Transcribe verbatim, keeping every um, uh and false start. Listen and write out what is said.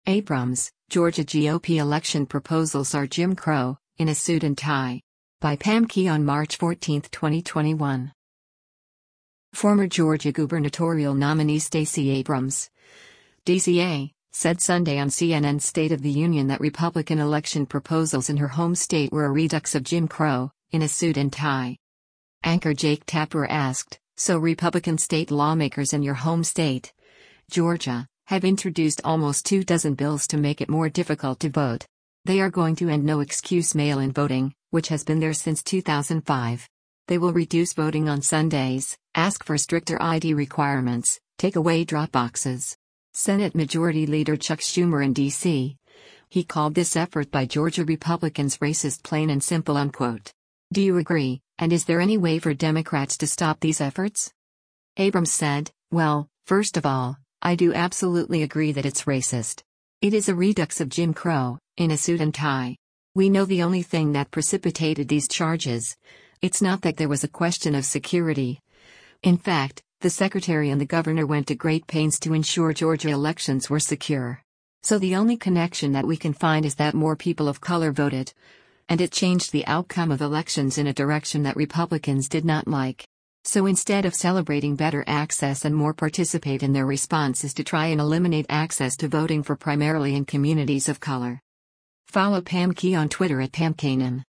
Abrams, Georgia G O P election proposals are Jim Crow, in a suit and tie. By Pam Key on March fourteenth, twenty twenty-one. Former Georgia gubernatorial nominee Stacey Abrams, D C A, said Sunday on C N N's State of the Union that Republican election proposals in her home state were a redux of Jim Crow, in a suit and tie. Anchor Jake Tapper asked, "So Republican state lawmakers in your home state, Georgia, have introduced almost two dozen bills to make it more difficult to vote. They are going to end no-excuse mail-in voting, which has been there since two thousand five. They will reduce voting on Sundays, ask for stricter I D requirements, take away drop boxes." Senate Majority Leader Chuck Schumer in D C He called this effort by Georgia Republicans racist, plain and simple, unquote. Do you agree, and is there any way for Democrats to stop these efforts? Abrams said, "Well, first of all, I do absolutely agree that it's racist. It is a redux of Jim Crow, in a suit and tie. We know the only thing that precipitated these charges. It's not that there was a question of security. In fact, the secretary and the governor went to great pains to ensure Georgia elections were secure. So the only connection that we can find is that more people of color voted. And it changed the outcome of elections in a direction that Republicans did not like. So instead of celebrating better access and more participate in their response is to try and eliminate access to voting for primarily in communities of color." Follow Pam Key on Twitter at Pam Kanan.